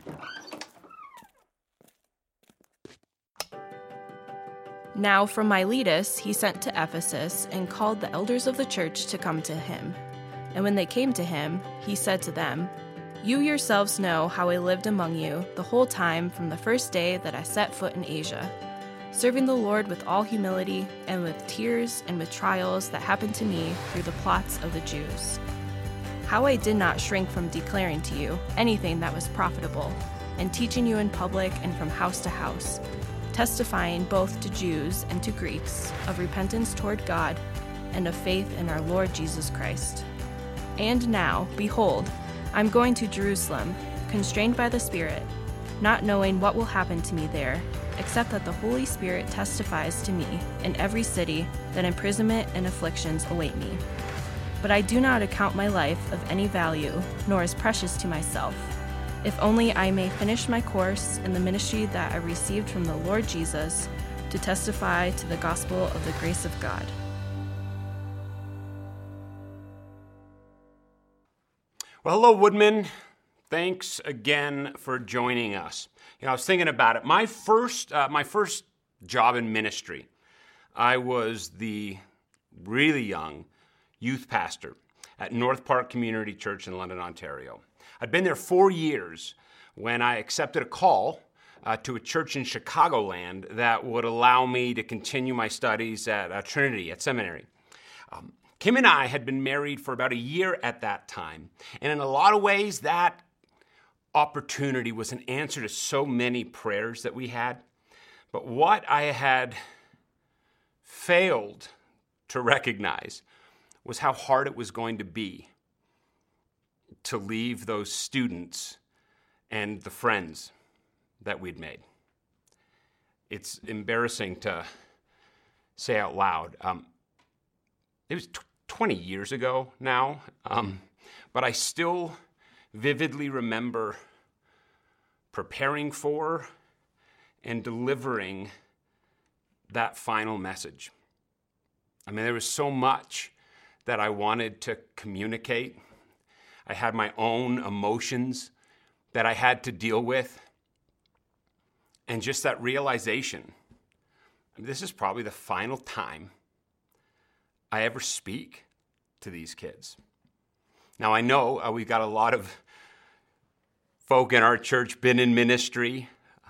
Now from Miletus he sent to Ephesus and called the elders of the church to come to him. And when they came to him, he said to them, "You yourselves know how I lived among you the whole time from the first day that I set foot in Asia, serving the Lord with all humility and with tears and with trials that happened to me through the plots of the Jews. How I did not shrink from declaring to you anything that was profitable, and teaching you in public and from house to house, testifying both to Jews and to Greeks of repentance toward God and of faith in our Lord Jesus Christ. And now, behold, I'm going to Jerusalem, constrained by the Spirit, not knowing what will happen to me there, except that the Holy Spirit testifies to me in every city that imprisonment and afflictions await me. But I do not account my life of any value, nor as precious to myself, if only I may finish my course in the ministry that I received from the Lord Jesus, to testify to the gospel of the grace of God." Well, hello, Woodman. Thanks again for joining us. I was thinking about it. My first job in ministry, I was the really young youth pastor at North Park Community Church in London, Ontario. I'd been there 4 years when I accepted a call to a church in Chicagoland that would allow me to continue my studies at Trinity, at seminary. Kim and I had been married for about a year at that time, and in a lot of ways that opportunity was an answer to so many prayers that we had. But what I had failed to recognize was how hard it was going to be to leave those students and the friends that we'd made. It's embarrassing to say out loud. It was 20 years ago now, but I still vividly remember preparing for and delivering that final message. I mean, there was so much that I wanted to communicate. I had my own emotions that I had to deal with. And just that realization, this is probably the final time I ever speak to these kids. Now, I know we've got a lot of folk in our church been in ministry.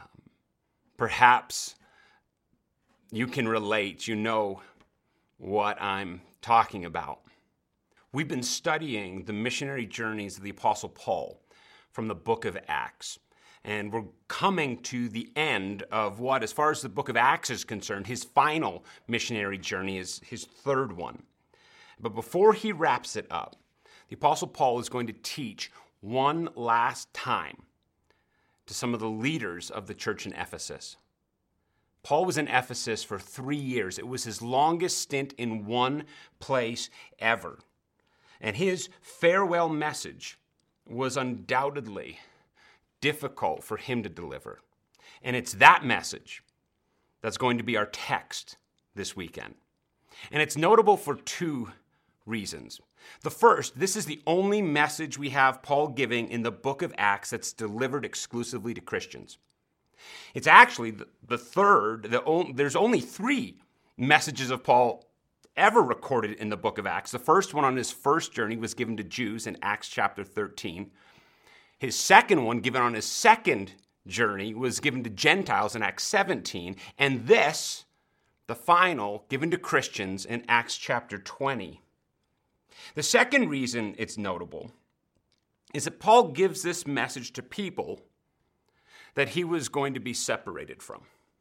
Perhaps you can relate. You know what I'm talking about. We've been studying the missionary journeys of the Apostle Paul from the book of Acts. And we're coming to the end of what, as far as the book of Acts is concerned, his final missionary journey is his third one. But before he wraps it up, the Apostle Paul is going to teach one last time to some of the leaders of the church in Ephesus. Paul was in Ephesus for 3 years. It was his longest stint in one place ever. And his farewell message was undoubtedly difficult for him to deliver. And it's that message that's going to be our text this weekend. And it's notable for 2 reasons. The first, this is the only message we have Paul giving in the book of Acts that's delivered exclusively to Christians. It's actually the third, there's only 3 messages of Paul ever recorded in the book of Acts. The first one on his first journey was given to Jews in Acts chapter 13. His second one, given on his second journey, was given to Gentiles in Acts 17. And this, the final, given to Christians in Acts chapter 20. The second reason it's notable is that Paul gives this message to people that he was going to be separated from.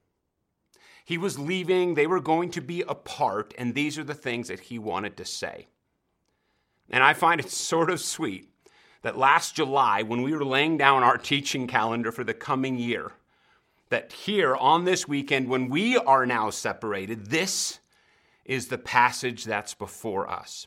He was leaving, they were going to be apart, and these are the things that he wanted to say. And I find it sort of sweet that last July, when we were laying down our teaching calendar for the coming year, that here on this weekend, when we are now separated, this is the passage that's before us.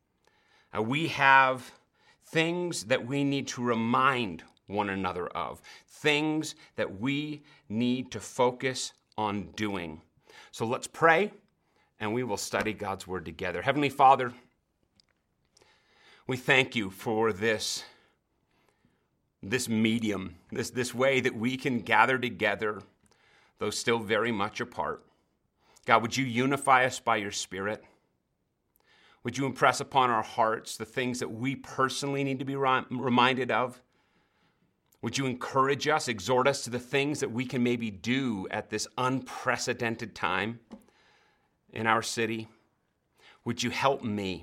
We have things that we need to remind one another of, things that we need to focus on doing. So let's pray, and we will study God's word together. Heavenly Father, we thank you for this this medium, this way that we can gather together, though still very much apart. God, would you unify us by your Spirit? Would you impress upon our hearts the things that we personally need to be reminded of? Would you encourage us, exhort us to the things that we can maybe do at this unprecedented time in our city? Would you help me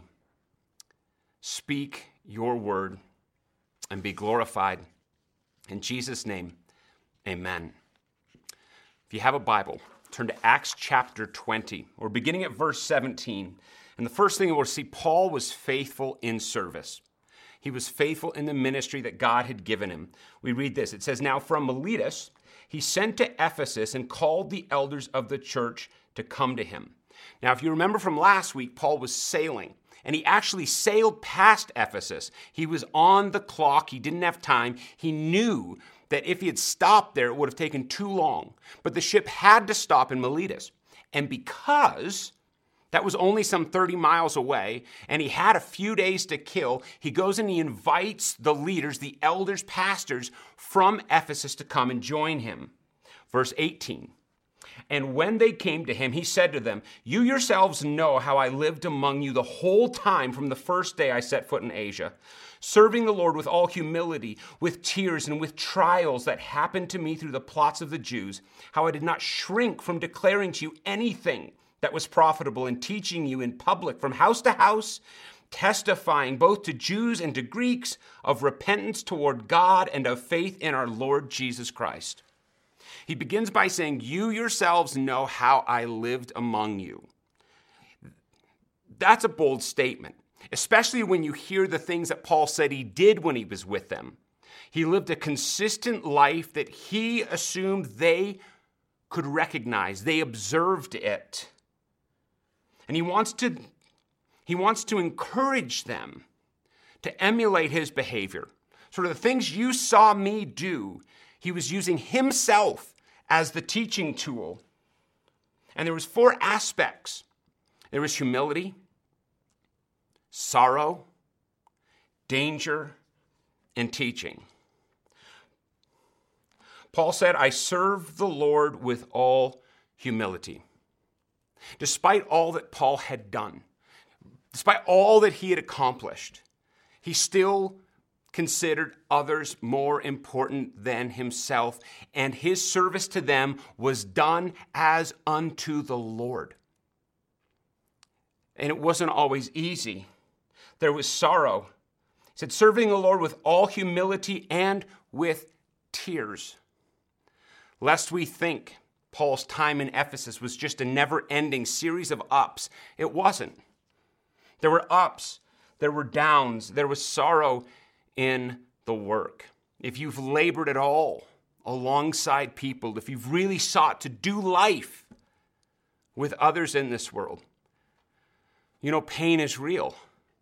speak your word and be glorified? In Jesus' name, amen. If you have a Bible, turn to Acts chapter 20. We're beginning at verse 17. And the first thing we'll see, Paul was faithful in service. He was faithful in the ministry that God had given him. We read this. It says, "Now from Miletus, he sent to Ephesus and called the elders of the church to come to him." Now, if you remember from last week, Paul was sailing, and he actually sailed past Ephesus. He was on the clock. He didn't have time. He knew that if he had stopped there, it would have taken too long. But the ship had to stop in Miletus. And because that was only some 30 miles away, and he had a few days to kill, he goes and he invites the leaders, the elders, pastors from Ephesus to come and join him. Verse 18, "And when they came to him, he said to them, 'You yourselves know how I lived among you the whole time from the first day I set foot in Asia, serving the Lord with all humility, with tears and with trials that happened to me through the plots of the Jews, how I did not shrink from declaring to you anything that was profitable in teaching you in public from house to house, testifying both to Jews and to Greeks of repentance toward God and of faith in our Lord Jesus Christ.'" He begins by saying, "You yourselves know how I lived among you." That's a bold statement, especially when you hear the things that Paul said he did when he was with them. He lived a consistent life that he assumed they could recognize. They observed it. And he wants to encourage them to emulate his behavior. Sort of the things you saw me do, he was using himself as the teaching tool. And there was 4 aspects. There was humility, sorrow, danger, and teaching. Paul said, "I serve the Lord with all humility." Despite all that Paul had done, despite all that he had accomplished, he still considered others more important than himself, and his service to them was done as unto the Lord. And it wasn't always easy. There was sorrow. He said, serving the Lord with all humility and with tears. Lest we think Paul's time in Ephesus was just a never-ending series of ups. It wasn't. There were ups, there were downs, there was sorrow in the work. If you've labored at all alongside people, if you've really sought to do life with others in this world, you know, pain is real.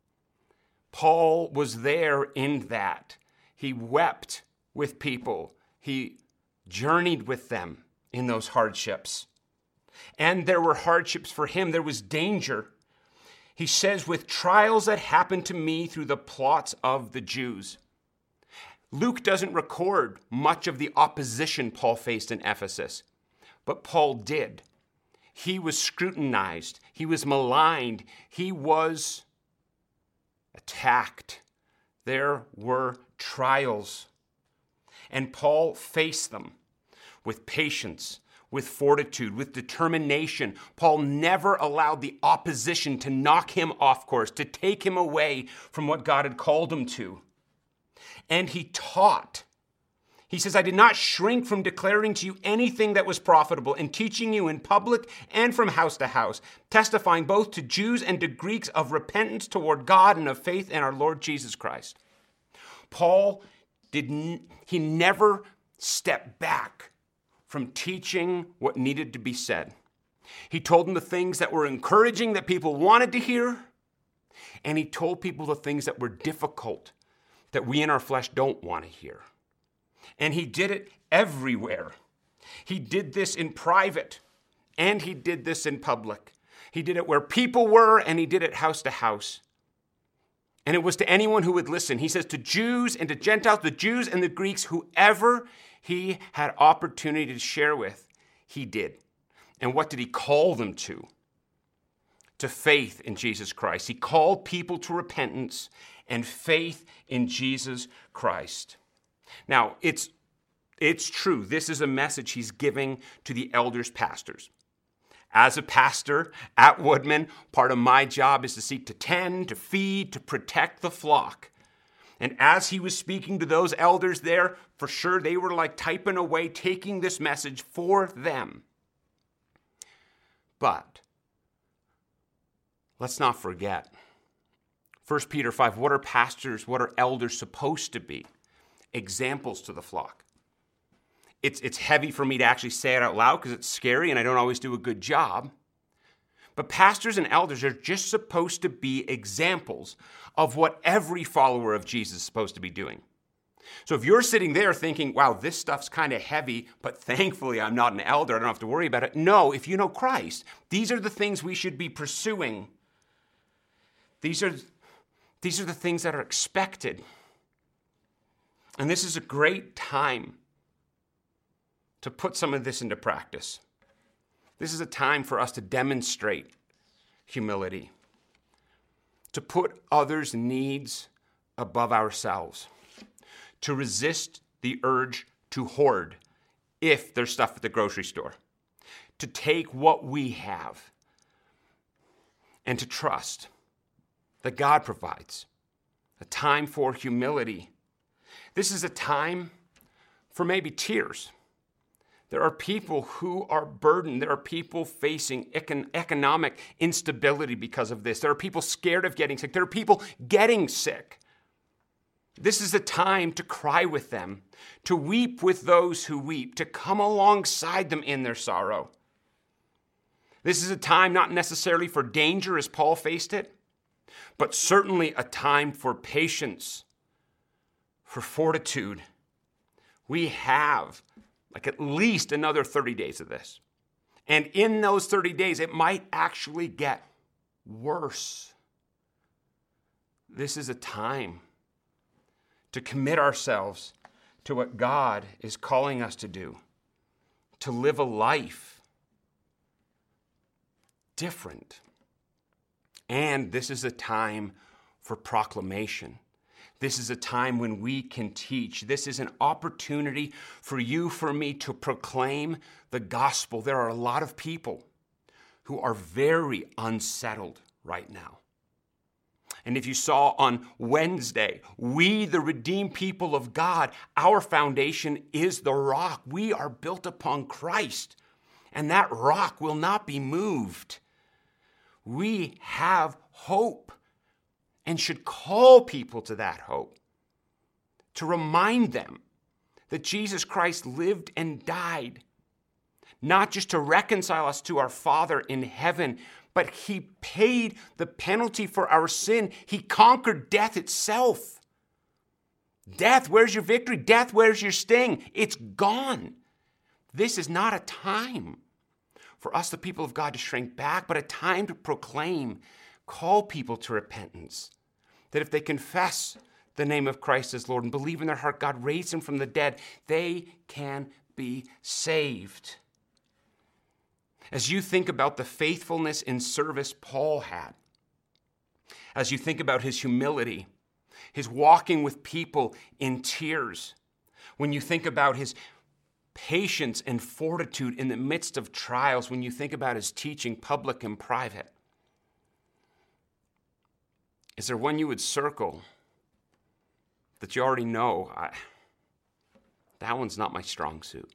Paul was there in that. He wept with people. He journeyed with them in those hardships. And there were hardships for him. There was danger. He says, with trials that happened to me through the plots of the Jews. Luke doesn't record much of the opposition Paul faced in Ephesus, but Paul did. He was scrutinized. He was maligned. He was attacked. There were trials. And Paul faced them with patience, with fortitude, with determination. Paul never allowed the opposition to knock him off course, to take him away from what God had called him to. And he taught. He says, I did not shrink from declaring to you anything that was profitable, in teaching you in public and from house to house, testifying both to Jews and to Greeks of repentance toward God and of faith in our Lord Jesus Christ. Paul he never stepped back from teaching what needed to be said. He told them the things that were encouraging that people wanted to hear, and he told people the things that were difficult that we in our flesh don't want to hear. And he did it everywhere. He did this in private, and he did this in public. He did it where people were, and he did it house to house. And it was to anyone who would listen. He says to Jews and to Gentiles, the Jews and the Greeks, whoever he had opportunity to share with, he did. And what did he call them to? To faith in Jesus Christ. He called people to repentance and faith in Jesus Christ. Now, it's true. This is a message he's giving to the elders, pastors. As a pastor at Woodman, part of my job is to seek to tend, to feed, to protect the flock. And as he was speaking to those elders there, for sure they were like typing away, taking this message for them. But let's not forget, 1 Peter 5, what are pastors, what are elders supposed to be? Examples to the flock. It's heavy for me to actually say it out loud because it's scary and I don't always do a good job. But pastors and elders are just supposed to be examples of what every follower of Jesus is supposed to be doing. So if you're sitting there thinking, wow, this stuff's kind of heavy, but thankfully I'm not an elder, I don't have to worry about it. No, if you know Christ, these are the things we should be pursuing. These are the things that are expected. And this is a great time to put some of this into practice. This is a time for us to demonstrate humility, to put others' needs above ourselves, to resist the urge to hoard if there's stuff at the grocery store, to take what we have and to trust that God provides. A time for humility. This is a time for maybe tears. There are people who are burdened. There are people facing economic instability because of this. There are people scared of getting sick. There are people getting sick. This is a time to cry with them, to weep with those who weep, to come alongside them in their sorrow. This is a time not necessarily for danger as Paul faced it, but certainly a time for patience, for fortitude. We have like at least another 30 days of this. And in those 30 days, it might actually get worse. This is a time to commit ourselves to what God is calling us to do, to live a life different. And this is a time for proclamation. This is a time when we can teach. This is an opportunity for you, for me, to proclaim the gospel. There are a lot of people who are very unsettled right now. And if you saw on Wednesday, we, the redeemed people of God, our foundation is the rock. We are built upon Christ, and that rock will not be moved. We have hope and should call people to that hope, to remind them that Jesus Christ lived and died, not just to reconcile us to our Father in heaven, but he paid the penalty for our sin. He conquered death itself. Death, where's your victory? Death, where's your sting? It's gone. This is not a time for us, the people of God, to shrink back, but a time to proclaim, call people to repentance. That if they confess the name of Christ as Lord and believe in their heart God raised him from the dead, they can be saved. As you think about the faithfulness in service Paul had, as you think about his humility, his walking with people in tears, when you think about his patience and fortitude in the midst of trials, when you think about his teaching, public and private, is there one you would circle that you already know, that one's not my strong suit?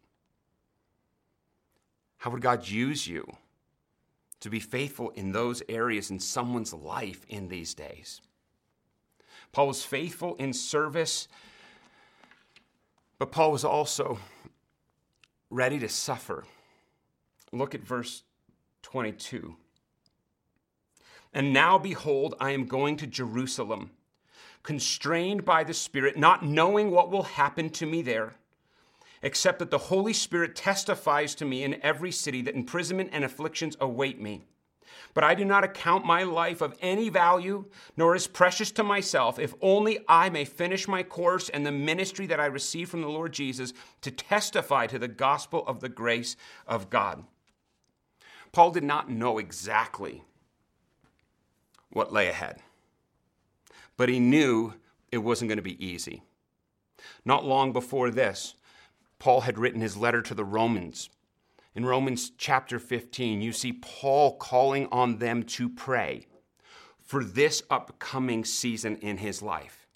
How would God use you to be faithful in those areas in someone's life in these days? Paul was faithful in service, but Paul was also ready to suffer. Look at verse 22. And now, behold, I am going to Jerusalem, constrained by the Spirit, not knowing what will happen to me there, except that the Holy Spirit testifies to me in every city that imprisonment and afflictions await me. But I do not account my life of any value, nor as precious to myself, if only I may finish my course and the ministry that I received from the Lord Jesus to testify to the gospel of the grace of God. Paul did not know exactly what lay ahead, but he knew it wasn't going to be easy. Not long before this, Paul had written his letter to the Romans. In Romans chapter 15, you see Paul calling on them to pray for this upcoming season in his life.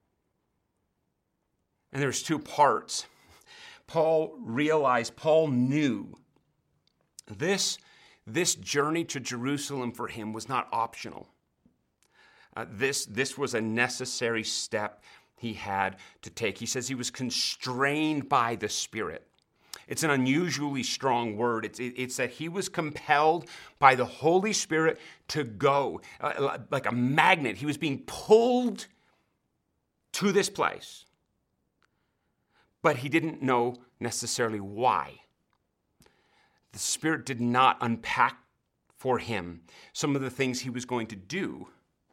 And there's two parts. Paul knew this journey to Jerusalem for him was not optional. This was a necessary step he had to take. He says he was constrained by the Spirit. It's an unusually strong word. It's that he was compelled by the Holy Spirit to go, like a magnet. He was being pulled to this place, but he didn't know necessarily why. The Spirit did not unpack for him some of the things he was going to do,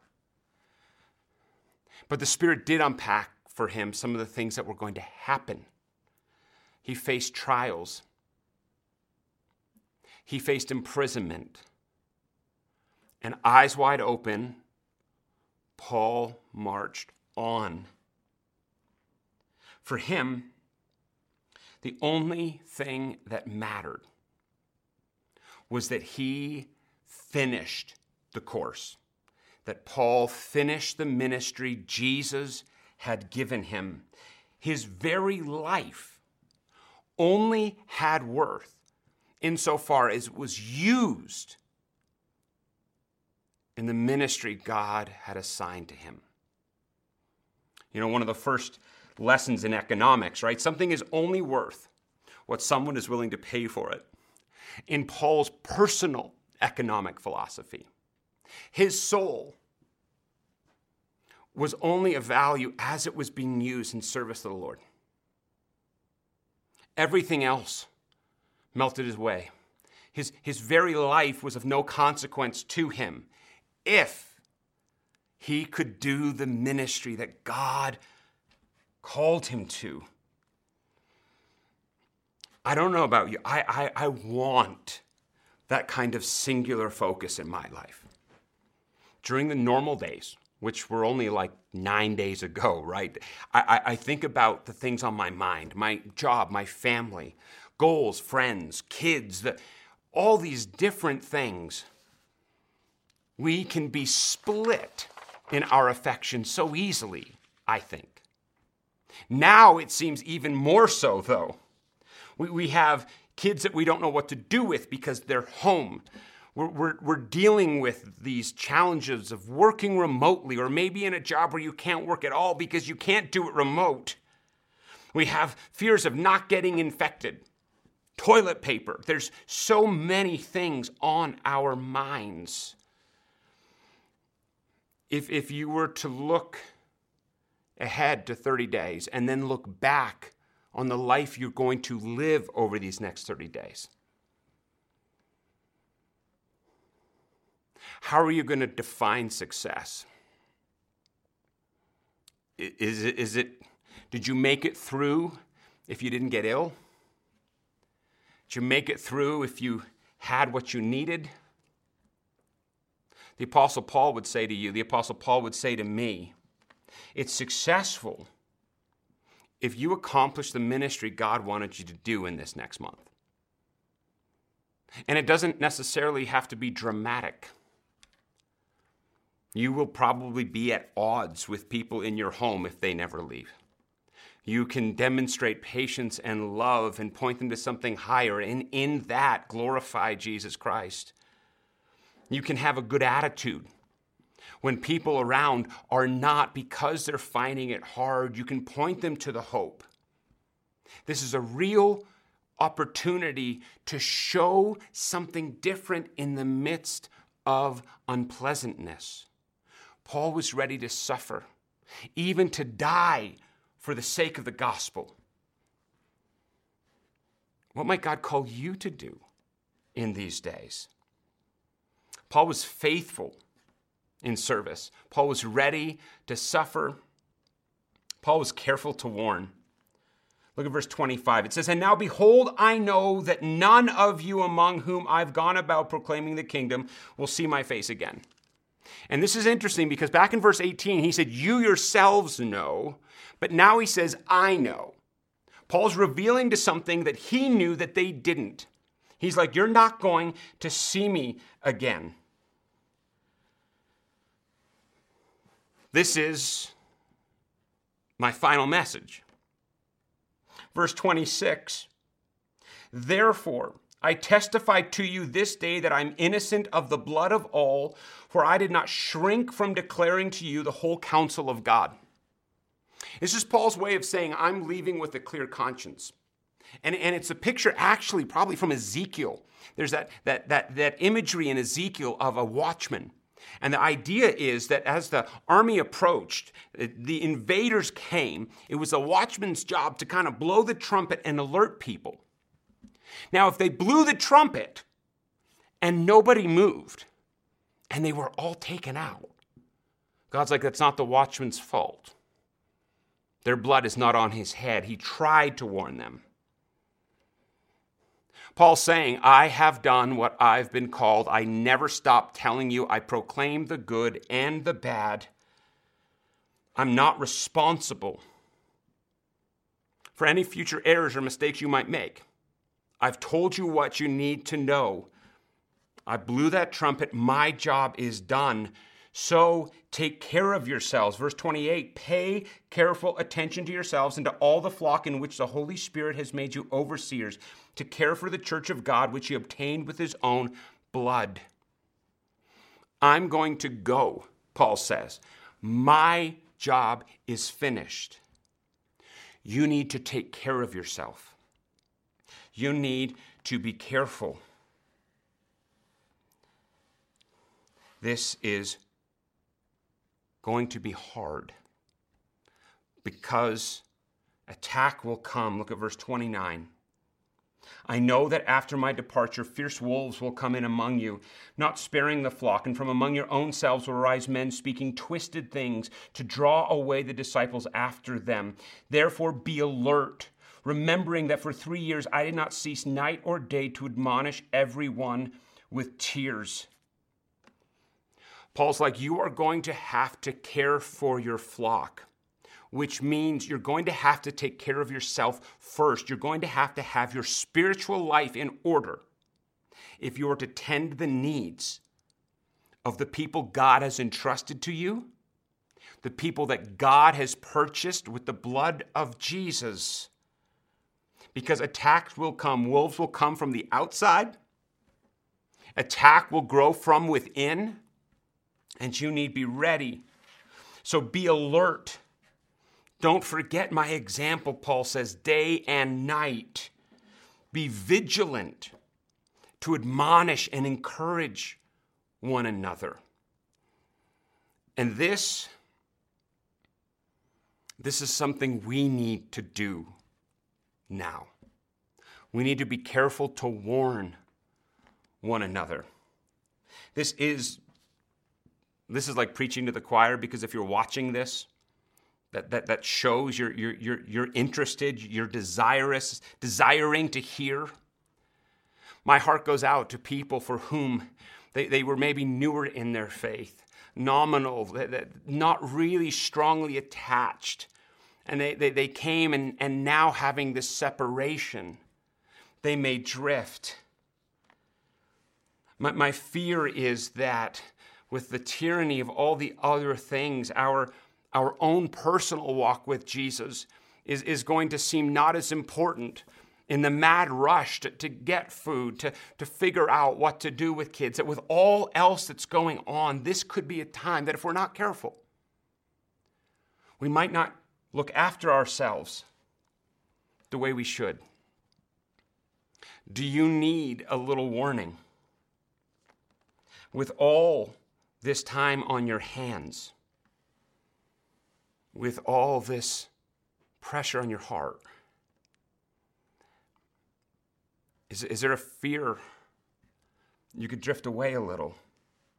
but the Spirit did unpack for him some of the things that were going to happen. He faced trials. He faced imprisonment. And eyes wide open, Paul marched on. For him, the only thing that mattered was that he finished the course, that Paul finished the ministry Jesus had given him. His very life only had worth insofar as it was used in the ministry God had assigned to him. You know, one of the first lessons in economics, right? Something is only worth what someone is willing to pay for it. In Paul's personal economic philosophy, his soul was only of value as it was being used in service of the Lord. Everything else melted away. His very life was of no consequence to him if he could do the ministry that God called him to. I don't know about you. I want that kind of singular focus in my life. During the normal days, which were only like 9 days ago, right? I think about the things on my mind, my job, my family, goals, friends, kids, all these different things. We can be split in our affection so easily, I think. Now it seems even more so, though. We have kids that we don't know what to do with because they're home. We're dealing with these challenges of working remotely, or maybe in a job where you can't work at all because you can't do it remote. We have fears of not getting infected, toilet paper. There's so many things on our minds. If you were to look ahead to 30 days and then look back on the life you're going to live over these next 30 days, how are you going to define success? Did you make it through if you didn't get ill? Did you make it through if you had what you needed? The Apostle Paul would say to you, the Apostle Paul would say to me, it's successful if you accomplish the ministry God wanted you to do in this next month. And it doesn't necessarily have to be dramatic. You will probably be at odds with people in your home if they never leave. You can demonstrate patience and love and point them to something higher, and in that glorify Jesus Christ. You can have a good attitude when people around are not because they're finding it hard. You can point them to the hope. This is a real opportunity to show something different in the midst of unpleasantness. Paul was ready to suffer, even to die for the sake of the gospel. What might God call you to do in these days? Paul was faithful in service. Paul was ready to suffer. Paul was careful to warn. Look at verse 25. It says, "And now behold, I know that none of you among whom I've gone about proclaiming the kingdom will see my face again." And this is interesting because back in verse 18, he said, "You yourselves know," but now he says, "I know." Paul's revealing to something that he knew that they didn't. He's like, "You're not going to see me again." This is my final message. Verse 26, "Therefore, I testify to you this day that I'm innocent of the blood of all, for I did not shrink from declaring to you the whole counsel of God." This is Paul's way of saying, I'm leaving with a clear conscience. And it's a picture actually probably from Ezekiel. There's that imagery in Ezekiel of a watchman. And the idea is that as the army approached, the invaders came, it was a watchman's job to kind of blow the trumpet and alert people. Now, if they blew the trumpet and nobody moved and they were all taken out, God's like, that's not the watchman's fault. Their blood is not on his head. He tried to warn them. Paul's saying, I have done what I've been called. I never stop telling you. I proclaim the good and the bad. I'm not responsible for any future errors or mistakes you might make. I've told you what you need to know. I blew that trumpet. My job is done. So take care of yourselves. Verse 28, pay careful attention to yourselves and to all the flock in which the Holy Spirit has made you overseers, to care for the church of God, which he obtained with his own blood. I'm going to go, Paul says. My job is finished. You need to take care of yourself. You need to be careful. This is going to be hard because attack will come. Look at verse 29. I know that after my departure, fierce wolves will come in among you, not sparing the flock, and from among your own selves will arise men speaking twisted things to draw away the disciples after them. Therefore be alert, remembering that for 3 years I did not cease night or day to admonish everyone with tears. Paul's like, you are going to have to care for your flock, which means you're going to have to take care of yourself first. You're going to have your spiritual life in order if you are to tend the needs of the people God has entrusted to you, the people that God has purchased with the blood of Jesus. Because attacks will come. Wolves will come from the outside. Attack will grow from within. And you need to be ready. So be alert. Don't forget my example, Paul says, day and night. Be vigilant to admonish and encourage one another. And this is something we need to do now. We need to be careful to warn one another. This is like preaching to the choir, because if you're watching this, that shows you're interested, you're desiring to hear. My heart goes out to people for whom they were maybe newer in their faith, nominal, not really strongly attached. And they came and now having this separation, they may drift. My fear is that with the tyranny of all the other things, our own personal walk with Jesus is going to seem not as important in the mad rush to get food, to figure out what to do with kids. That with all else that's going on, this could be a time that if we're not careful, we might not look after ourselves the way we should. Do you need a little warning? With all this time on your hands, with all this pressure on your heart, is there a fear you could drift away a little?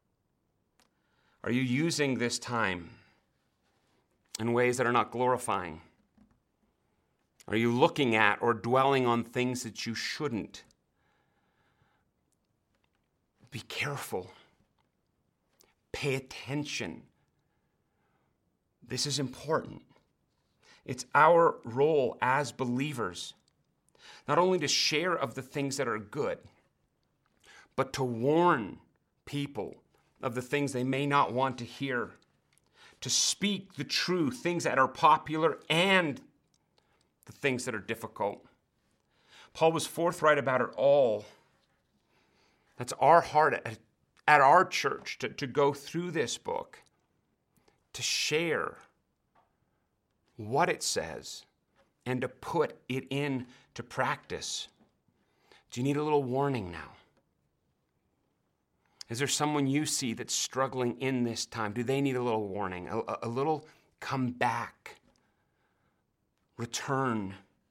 Are you using this time in ways that are not glorifying? Are you looking at or dwelling on things that you shouldn't? Be careful. Pay attention. This is important. It's our role as believers not only to share of the things that are good, but to warn people of the things they may not want to hear, to speak the truth, things that are popular and the things that are difficult. Paul was forthright about it all. That's our heart at our church, to go through this book, to share what it says, and to put it into practice. Do you need a little warning now? Is there someone you see that's struggling in this time? Do they need a little warning, a little come back, return?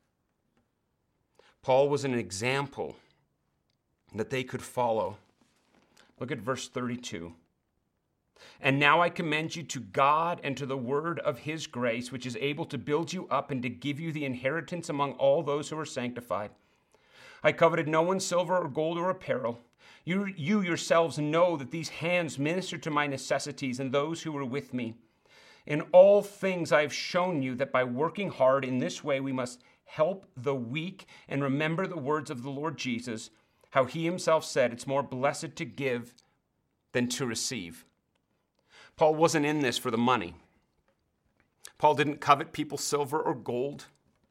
Paul was an example that they could follow. Look at verse 32. And now I commend you to God and to the word of his grace, which is able to build you up and to give you the inheritance among all those who are sanctified. I coveted no one's silver or gold or apparel. You yourselves know that these hands ministered to my necessities and those who were with me. In all things I have shown you that by working hard in this way we must help the weak and remember the words of the Lord Jesus, how he himself said, it's more blessed to give than to receive. Paul wasn't in this for the money. Paul didn't covet people's silver or gold.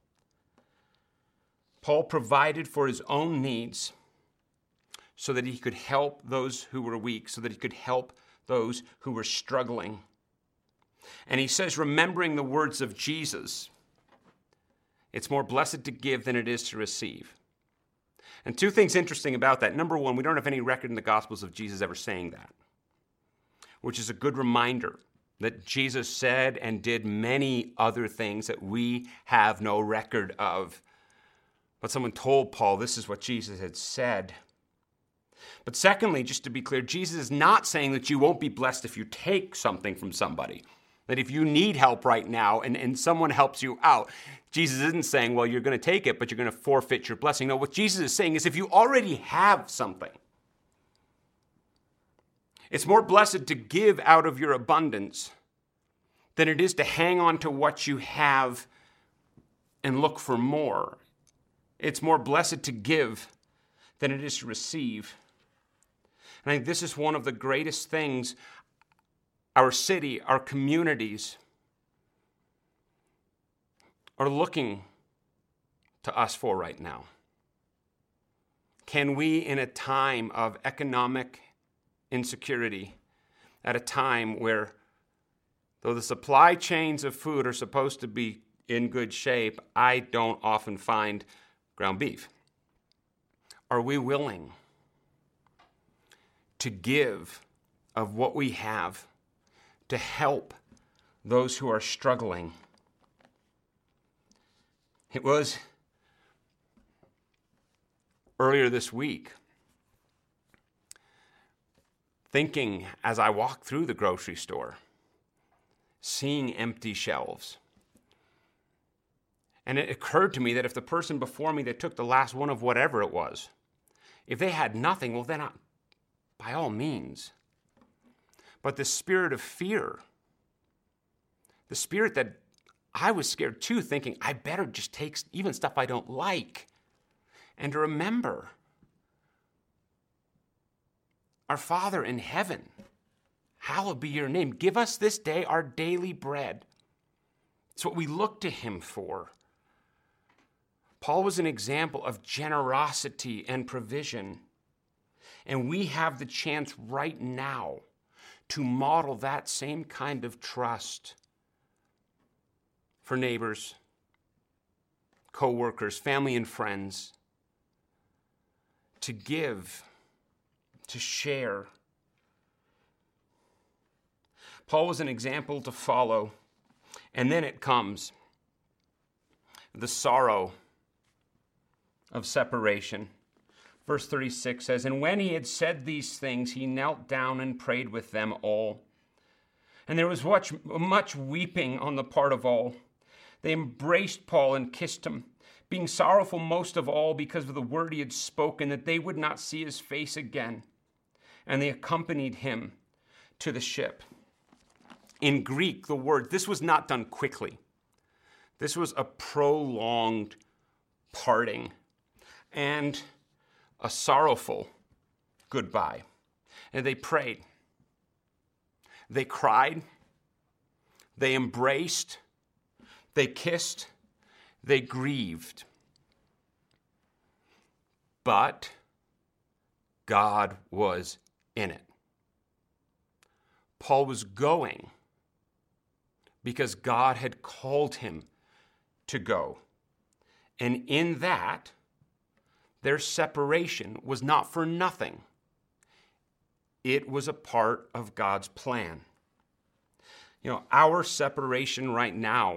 Paul provided for his own needs so that he could help those who were weak, so that he could help those who were struggling. And he says, remembering the words of Jesus, it's more blessed to give than it is to receive. And two things interesting about that. Number one, we don't have any record in the Gospels of Jesus ever saying that, which is a good reminder that Jesus said and did many other things that we have no record of. But someone told Paul this is what Jesus had said. But secondly, just to be clear, Jesus is not saying that you won't be blessed if you take something from somebody. That if you need help right now and someone helps you out, Jesus isn't saying, well, you're going to take it, but you're going to forfeit your blessing. No, what Jesus is saying is if you already have something, it's more blessed to give out of your abundance than it is to hang on to what you have and look for more. It's more blessed to give than it is to receive. And I think this is one of the greatest things our city, our communities are looking to us for right now. Can we, in a time of economic insecurity, at a time where, though the supply chains of food are supposed to be in good shape, I don't often find ground beef. Are we willing to give of what we have to help those who are struggling? It was earlier this week, thinking as I walked through the grocery store, seeing empty shelves. And it occurred to me that if the person before me that took the last one of whatever it was, if they had nothing, well then, by all means. But the spirit of fear, the spirit that I was scared too, thinking I better just take even stuff I don't like. And to remember, our Father in heaven, hallowed be your name. Give us this day our daily bread. It's what we look to him for. Paul was an example of generosity and provision. And we have the chance right now to model that same kind of trust for neighbors, co-workers, family and friends, to give, to share. Paul was an example to follow. And then it comes the sorrow of separation. Verse 36 says, and when he had said these things, he knelt down and prayed with them all. And there was much weeping on the part of all. They embraced Paul and kissed him, being sorrowful most of all because of the word he had spoken, that they would not see his face again. And they accompanied him to the ship. In Greek, the word, this was not done quickly. This was a prolonged parting and a sorrowful goodbye. And they prayed. They cried. They embraced. They kissed. They grieved. But God was in it. Paul was going because God had called him to go. And in that, their separation was not for nothing. It was a part of God's plan. Our separation right now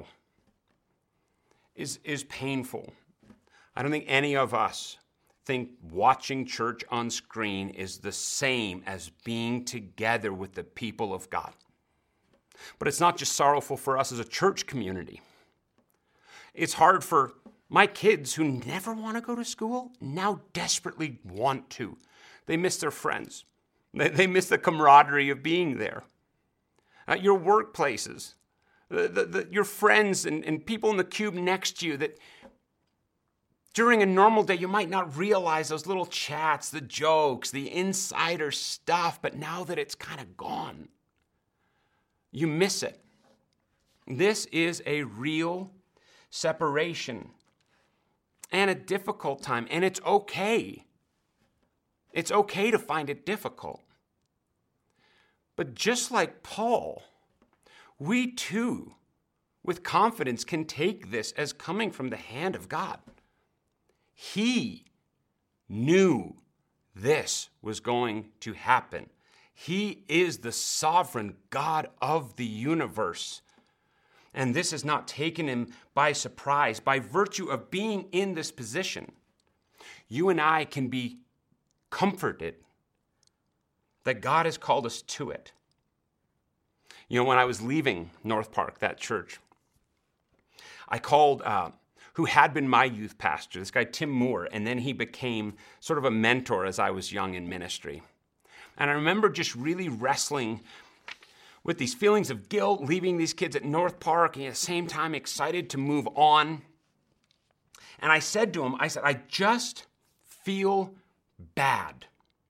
is painful. I don't think any of us think watching church on screen is the same as being together with the people of God. But it's not just sorrowful for us as a church community. It's hard for my kids who never want to go to school, now desperately want to. They miss their friends. They miss the camaraderie of being there. Your workplaces, your friends and people in the cube next to you that during a normal day you might not realize those little chats, the jokes, the insider stuff, but now that it's kind of gone, you miss it. This is a real separation and a difficult time, and it's okay. It's okay to find it difficult. But just like Paul, we too, with confidence, can take this as coming from the hand of God. He knew this was going to happen. He is the sovereign God of the universe. And this has not taken him by surprise. By virtue of being in this position, you and I can be comforted that God has called us to it. When I was leaving North Park, that church, I called who had been my youth pastor, this guy Tim Moore, and then he became sort of a mentor as I was young in ministry. And I remember just really wrestling with these feelings of guilt, leaving these kids at North Park, and at the same time excited to move on. And I said to him, I just feel bad.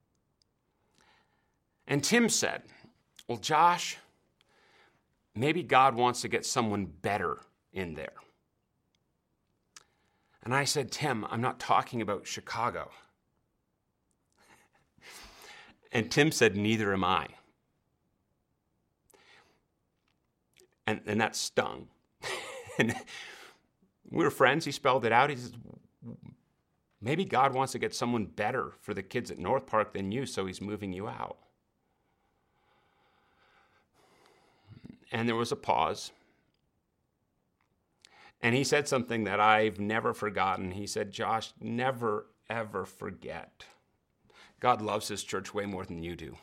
And Tim said, well, Josh, maybe God wants to get someone better in there. And I said, Tim, I'm not talking about Chicago. And Tim said, neither am I. And that stung. And we were friends. He spelled it out. He says, maybe God wants to get someone better for the kids at North Park than you, so he's moving you out. And there was a pause. And he said something that I've never forgotten. He said, Josh, never, ever forget. God loves his church way more than you do.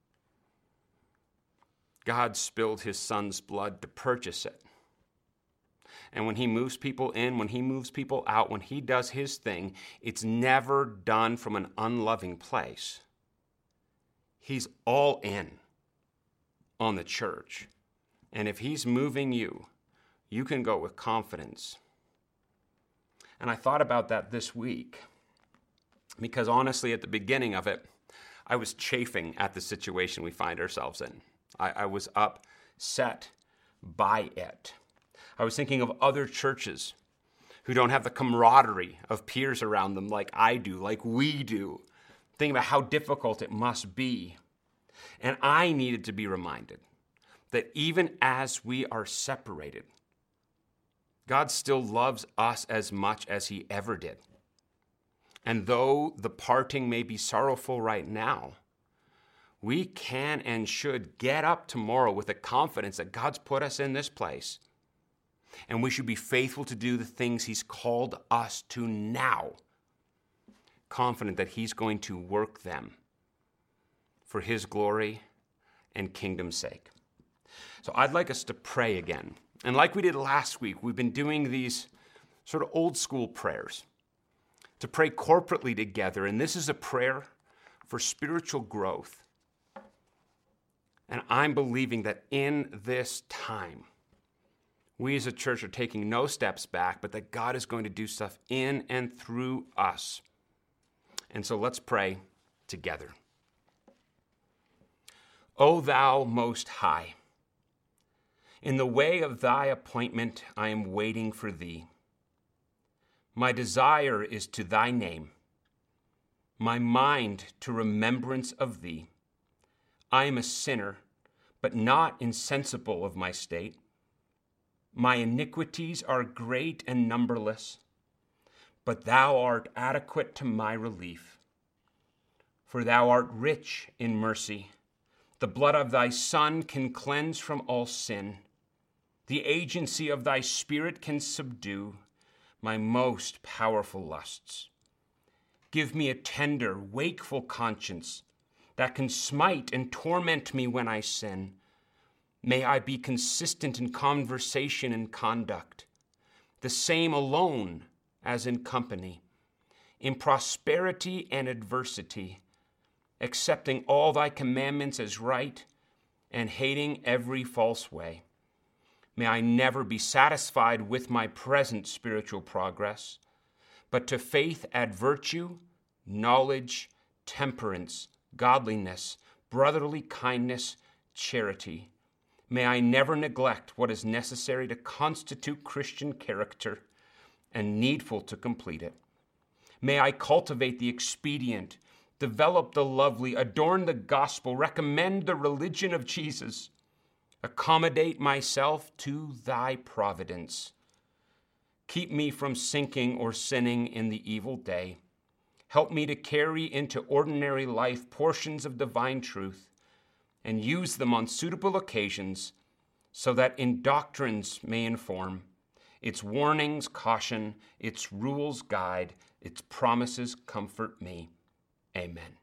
God spilled his son's blood to purchase it. And when he moves people in, when he moves people out, when he does his thing, it's never done from an unloving place. He's all in on the church. And if he's moving you, you can go with confidence. And I thought about that this week because honestly, at the beginning of it, I was chafing at the situation we find ourselves in. I was upset by it. I was thinking of other churches who don't have the camaraderie of peers around them like I do, like we do. Thinking about how difficult it must be. And I needed to be reminded that even as we are separated, God still loves us as much as he ever did. And though the parting may be sorrowful right now, we can and should get up tomorrow with the confidence that God's put us in this place. And we should be faithful to do the things he's called us to now, confident that he's going to work them for his glory and kingdom's sake. So I'd like us to pray again. And like we did last week, we've been doing these sort of old school prayers to pray corporately together. And this is a prayer for spiritual growth. And I'm believing that in this time, we as a church are taking no steps back, but that God is going to do stuff in and through us. And so let's pray together. O thou most high, in the way of thy appointment I am waiting for thee. My desire is to thy name, my mind to remembrance of thee. I am a sinner, but not insensible of my state. My iniquities are great and numberless, but thou art adequate to my relief. For thou art rich in mercy. The blood of thy Son can cleanse from all sin. The agency of thy Spirit can subdue my most powerful lusts. Give me a tender, wakeful conscience that can smite and torment me when I sin. May I be consistent in conversation and conduct, the same alone as in company, in prosperity and adversity, accepting all thy commandments as right and hating every false way. May I never be satisfied with my present spiritual progress, but to faith add virtue, knowledge, temperance, godliness, brotherly kindness, charity. May I never neglect what is necessary to constitute Christian character and needful to complete it. May I cultivate the expedient, develop the lovely, adorn the gospel, recommend the religion of Jesus, accommodate myself to thy providence. Keep me from sinking or sinning in the evil day. Help me to carry into ordinary life portions of divine truth and use them on suitable occasions so that in doctrines may inform, its warnings caution, its rules guide, its promises comfort me. Amen.